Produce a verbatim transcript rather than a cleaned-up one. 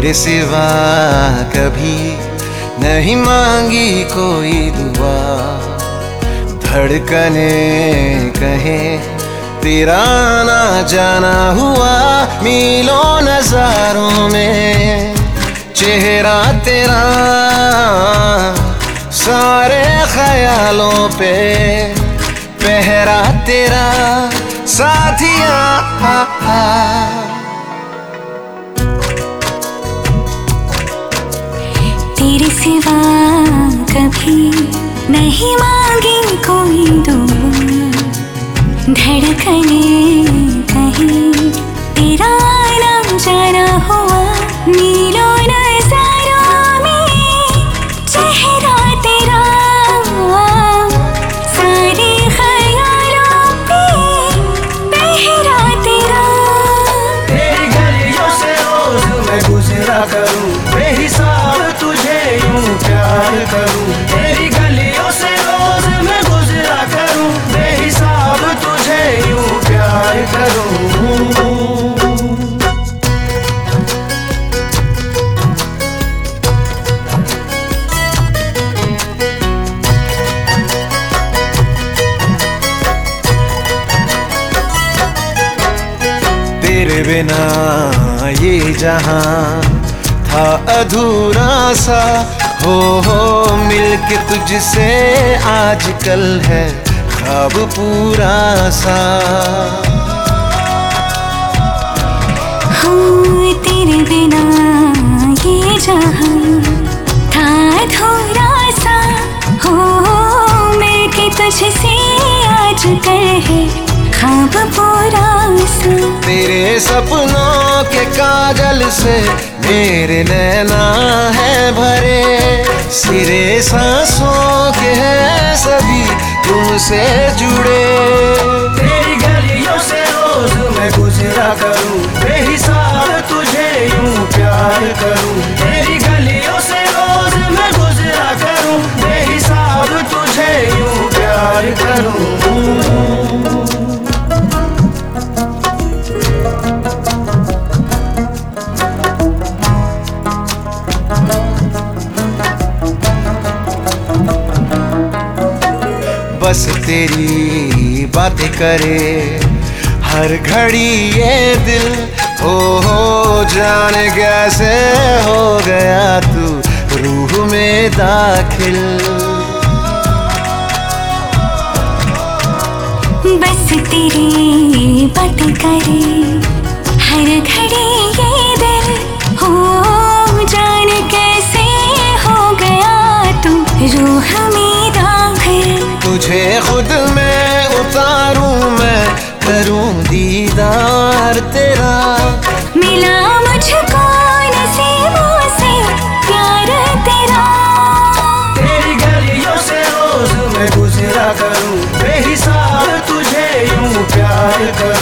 तेरे सिवा कभी नहीं मांगी कोई दुआ। धड़कने कहे तेरा ना जाना हुआ, मीलों नजारों में चेहरा तेरा, सारे ख्यालों पे पहरा तेरा साथिया। तेरे सिवा कभी नहीं मांगी कोई दुआ। धड़कने कहीं तेरा ना जाना हुआ, मीलों नज़ारों में चेहरा तेरा, सारे ख्यालों पे पहरा तेरा। तेरी गलियों से रोज मैं गुजरा करूं, बेहिसाब तुझे यूं प्यार करूं। तेरी गलियों से रोज मैं गुजरा करूं, बेहिसाब तुझे यूं प्यार करूं। तेरे बिना ये जहां था अधूरा सा, हो हो मिलके तुझसे आजकल है ख्वाब पूरा सा। हाँ तेरे बिना ये जहां था अधूरा सा, हो मिलके तुझसे आजकल है ख्वाब पूरा सा। तेरे सपनों के काजल से मेरे नैना है भरे, सिरे सांसों के हैं सभी तुमसे जुड़े। तेरी गलियों से रोज मैं गुजरा करूं, बेहिसाब तुझे यूं प्यार करूं। तेरी गलियों से रोज मैं गुजरा करूं, बेहिसाब तुझे यूं प्यार करूं। बस तेरी बातें करे हर घड़ी ये दिल, हो हो जाने कैसे हो गया तू रूह में दाखिल। बस तेरी बातें करे हर घड़ी ये दिल, हो जाने कैसे हो गया तू रूह में दाखिल। तुझे खुद में उतारूं मैं, करूं दीदार तेरा। मिला मुझको नसीबों से प्यार तेरा। तेरी गलियों से रोज मैं गुजरा करूं, बेहिसाब तुझे यूं प्यार करूं।